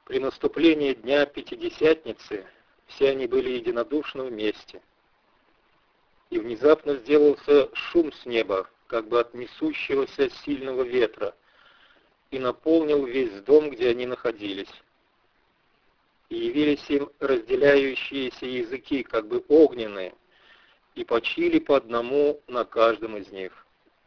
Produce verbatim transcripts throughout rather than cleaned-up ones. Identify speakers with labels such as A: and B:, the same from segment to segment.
A: При наступлении дня Пятидесятницы все они были единодушно вместе. И внезапно сделался шум с неба, как бы от несущегося сильного ветра, и наполнил весь дом, где они находились. И явились им разделяющиеся языки, как бы огненные, и почили по одному на каждом из них.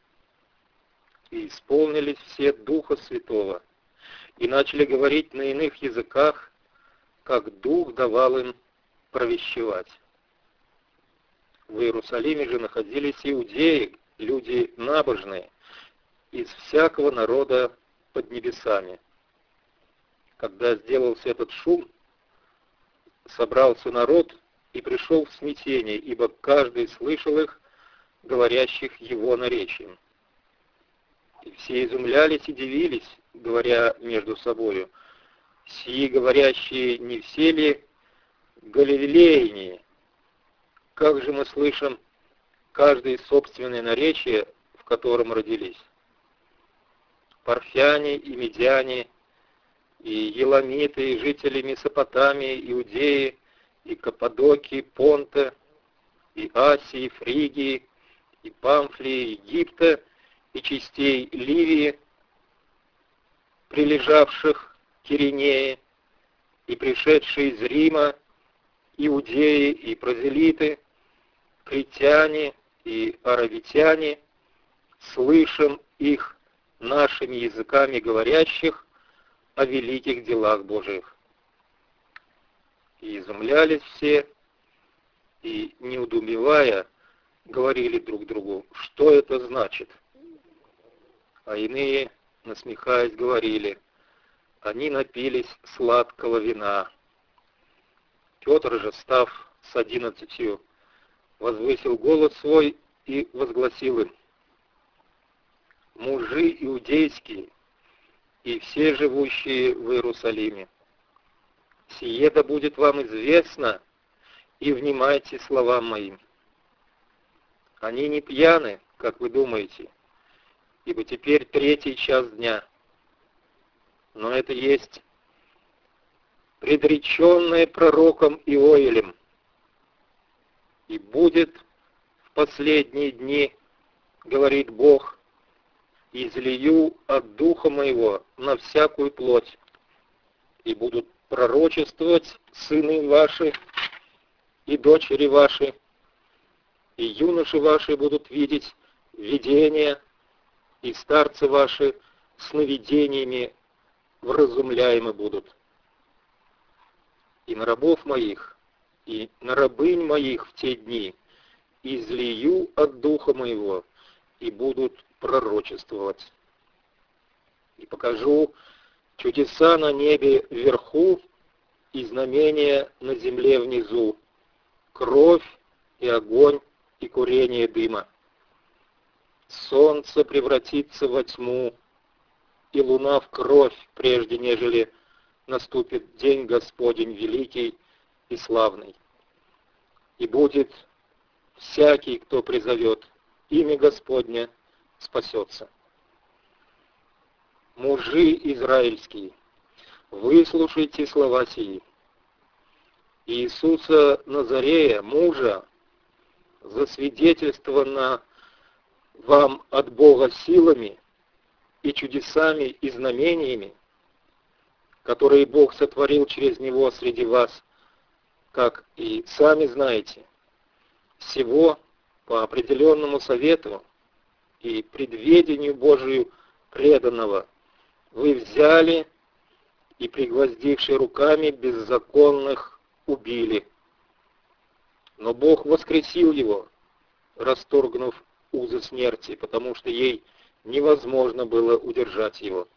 A: И исполнились все Духа Святого, и начали говорить на иных языках, как Дух давал им провещевать. В Иерусалиме же находились иудеи, люди набожные, из всякого народа под небесами. Когда сделался этот шум, собрался народ и пришел в смятение, ибо каждый слышал их, говорящих его наречием. И все изумлялись и дивились, говоря между собою: «Сии говорящие не все ли галилеяне? Как же мы слышим каждое собственное наречие, в котором родились? Парфяне и медяне, и еламиты, и жители Месопотамии, Иудеи, и Каппадокии, Понта, и Асии, Фригии, и Памфлии, Египта, и частей Ливии, прилежавших к Киринее, и пришедшие из Рима, иудеи и прозелиты, критяне и аравитяне, слышим их нашими языками говорящих о великих делах Божиих. И изумлялись все, и, неудумевая, говорили друг другу, что это значит. А иные, насмехаясь, говорили, они напились сладкого вина. Петр же, став с одиннадцатью, возвысил голос свой и возгласил им: мужи иудейские и все живущие в Иерусалиме, сие да будет вам известно, и внимайте словам моим. Они не пьяны, как вы думаете, ибо теперь третий час дня. Но это есть предреченное пророком Иоэлем. И будет в последние дни, говорит Бог, излию от Духа Моего на всякую плоть, и будут пророчествовать сыны ваши и дочери ваши, и юноши ваши будут видеть видения, и старцы ваши сновидениями вразумляемы будут. И на рабов моих, и на рабынь моих в те дни излию от Духа Моего, и будут пророчествовать. И покажу чудеса на небе вверху и знамения на земле внизу, кровь и огонь и курение дыма. Солнце превратится во тьму, и луна в кровь, прежде нежели наступит день Господень великий и славный. И будет всякий, кто призовет имя Господне, спасется. Мужи израильские, выслушайте слова сии. Иисуса Назарея, мужа, засвидетельствовано вам от Бога силами и чудесами и знамениями, которые Бог сотворил через Него среди вас, как и сами знаете, всего по определенному совету и предведению Божию преданного вы взяли и, пригвоздивши руками беззаконных, убили. Но Бог воскресил его, расторгнув узы смерти, потому что ей невозможно было удержать его.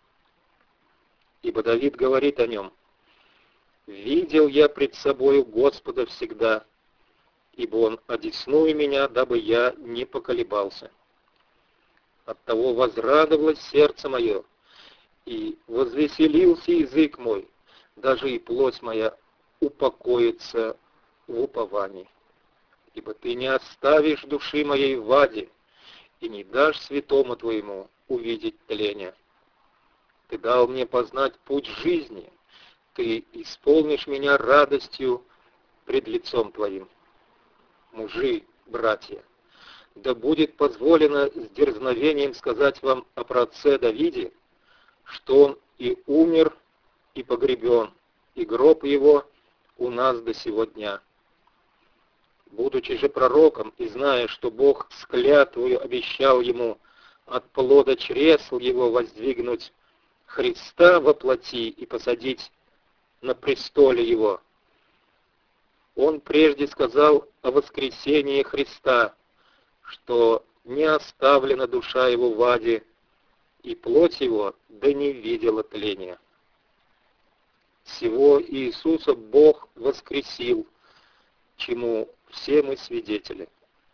A: Ибо Давид говорит о нем: «Видел я пред собою Господа всегда, ибо Он одесную меня, дабы я не поколебался. Оттого возрадовалось сердце мое, и возвеселился язык мой, даже и плоть моя упокоится в уповании. Ибо Ты не оставишь души моей в аде, и не дашь святому Твоему увидеть тление. Ты дал мне познать путь жизни, Ты исполнишь меня радостью пред лицом Твоим. Мужи, братья, да будет позволено с дерзновением сказать вам о праотце Давиде, что он и умер, и погребен, и гроб его у нас до сего дня. Будучи же пророком и зная, что Бог с клятвою обещал ему от плода чресл его воздвигнуть Христа во плоти и посадить на престоле его, он прежде сказал о воскресении Христа, что не оставлена душа его в аде, и плоть его да не видела тления. Сего Иисуса Бог воскресил, чему все мы свидетели.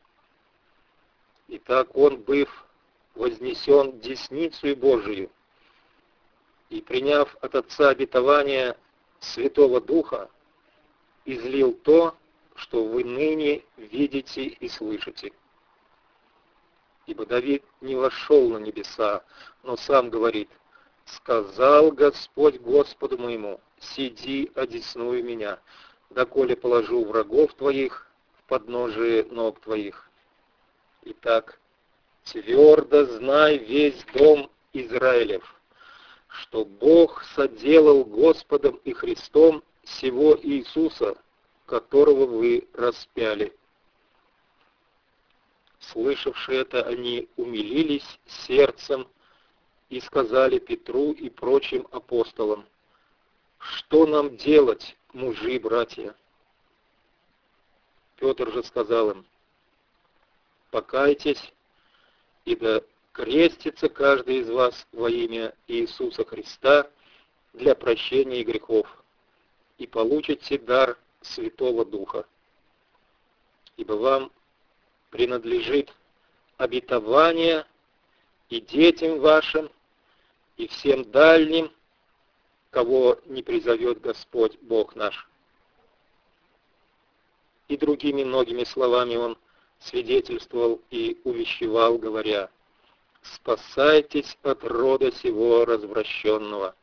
A: Итак, Он, быв вознесен десницею Божию и, приняв от Отца обетование Святого Духа, излил то, что вы ныне видите и слышите. Ибо Давид не вошел на небеса, но сам говорит: «Сказал Господь Господу моему, сиди одесную меня, доколе положу врагов твоих в подножие ног твоих». Итак, твердо знай весь дом Израилев, что Бог соделал Господом и Христом сего Иисуса, которого вы распяли. Слышавши это, они умилились сердцем и сказали Петру и прочим апостолам: «Что нам делать, мужи, братья?» Петр же сказал им: «Покайтесь, и да крестится каждый из вас во имя Иисуса Христа для прощения грехов, и получите дар Святого Духа. Ибо вам принадлежит обетование и детям вашим, и всем дальним, кого не призовет Господь Бог наш». И другими многими словами он свидетельствовал и увещевал, говоря: «Спасайтесь от рода сего развращенного».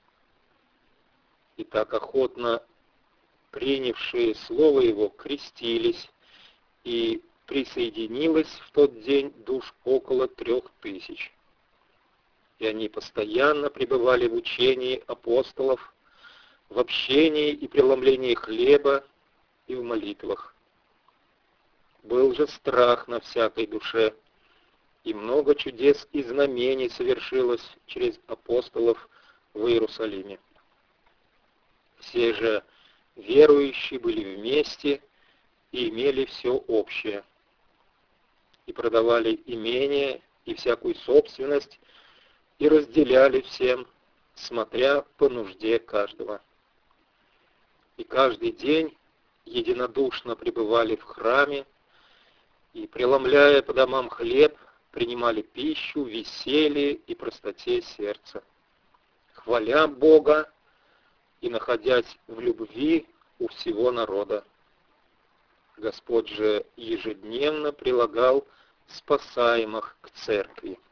A: И так охотно принявшие слово его крестились, и присоединилось в тот день душ около трех тысяч. И они постоянно пребывали в учении апостолов, в общении и преломлении хлеба и в молитвах. Был же страх на всякой душе, и много чудес и знамений совершилось через апостолов в Иерусалиме. Все же верующие были вместе и имели все общее, и продавали имение и всякую собственность, и разделяли всем, смотря по нужде каждого. И каждый день единодушно пребывали в храме, и, преломляя по домам хлеб, принимали пищу в веселье и простоте сердца, хваля Бога и находясь в любви у всего народа. Господь же ежедневно прилагал спасаемых к церкви.